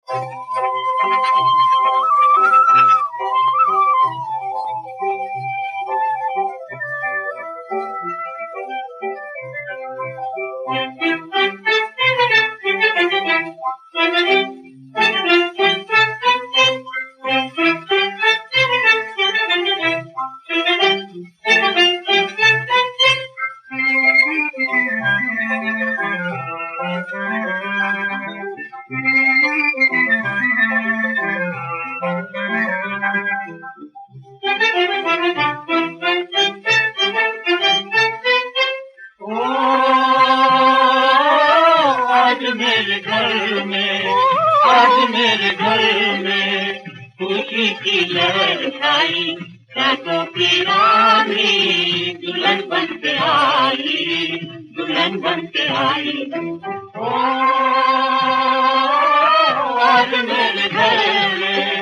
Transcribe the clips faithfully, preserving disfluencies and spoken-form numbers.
मेरे घर में आज मेरे घर में खुशी की लहर छाई, रातों की रानी दुल्हन बन के आई, दुल्हन बन के आई। ओ आज मेरे घर में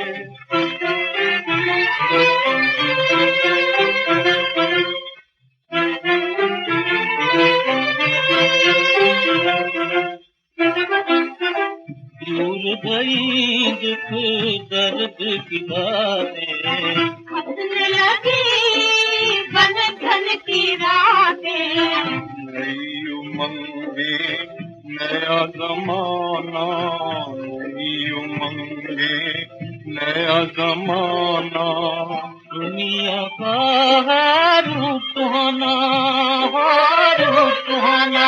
दूर गई दुख दर्द की बातें, हंसने लगी बन धन की रातें, नई उमंगे नया जमाना, नई उमंगे नया जमाना, दुनिया का है रूप सुहाना, रूप सुहाना,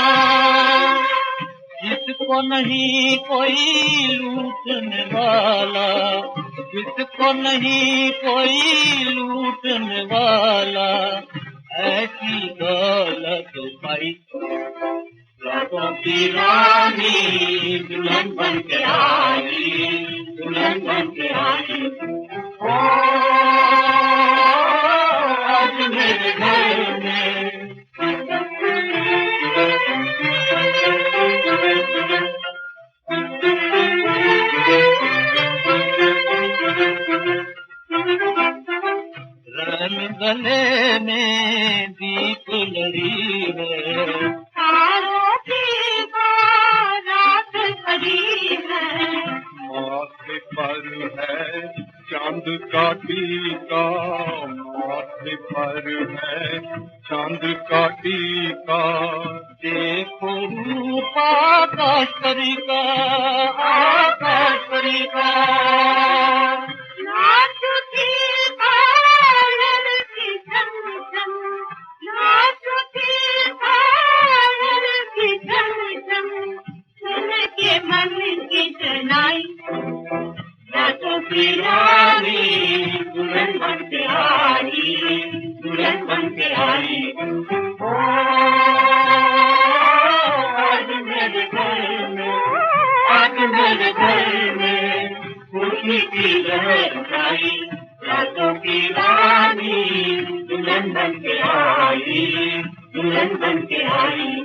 जिसको नहीं कोई लूटने वाला, जिसको नहीं कोई लूटने वाला, ऐसी दौलत पाई, रातों की रानी दुल्हन बन के आई, दुल्हन बन के आई। ओ आज मेरे घर में रन गले में दीप लड़ी है, तारों की बारात खड़ी है, माथे पर है चांद का टीका, माथे पर है चांद का टीका, देखो रूप आकाशपरी का, आकाशपरी का, नाचती पायल की झमझम, नाचती पायल की झमझम, सुन के मन की शहनाई, रातों की रानी दुल्हन बन के आई, दुल्हन बन के आई। ओ आज मेरे घर में, आज मेरे घर में खुशी की लहर छाई, रातों की रानी दुल्हन बन के आई, दुल्हन बन के आई।